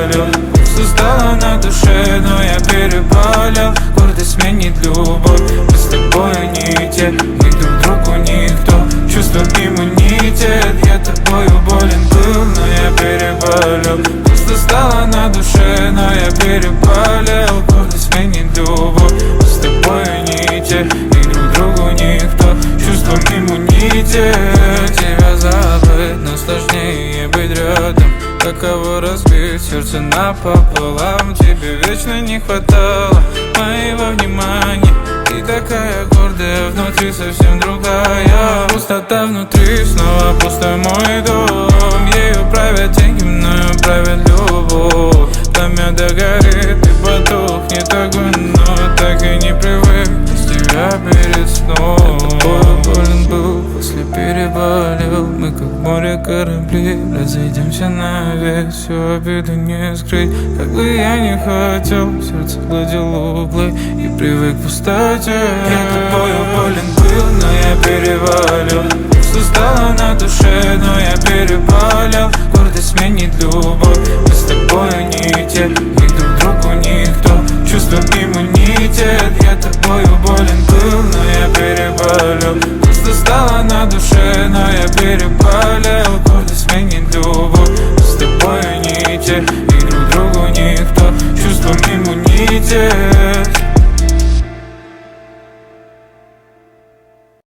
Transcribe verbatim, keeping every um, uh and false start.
переболел. Что стало на душе, но я переболел. Гордость сменит любовь, мы с тобой не те, и друг другу никто. Чувствуем иммунитет, я тобою болен был, но я переболел. Что стало на душе, но я переболел. Гордость сменит любовь, мы с тобой не те, и друг другу никто. Чувствуем иммунитет. Тебя забыть, но сложнее быть рядом. Каково разбить сердце напополам. Тебе вечно не хватало моего внимания. Ты такая гордая, внутри совсем другая. Пустота внутри, снова пустой мой дом. Ею правят деньги, мною правят любовь. Пламя догорит и потухнет огонь, но так и не привык без тебя перед сном. Тобою болен был, после переболел. Мы как море корабли, разойдемся навек. Всю обиду не скрыть, как бы я не хотел. Сердце гладил углы и привык к пустоте. Я тобою болен был, но я переболел. Что стало на душе, но я переболел. Гордость сменит любовь, мы с тобою не те, и друг другу никто. Чувствуем иммунитет. Я тобою болен был, но я переболел. Что стало на душе, но я переболел. Гордость сменит любовь, мы с тобою не те, и друг другу никто. Чувствуем иммунитет.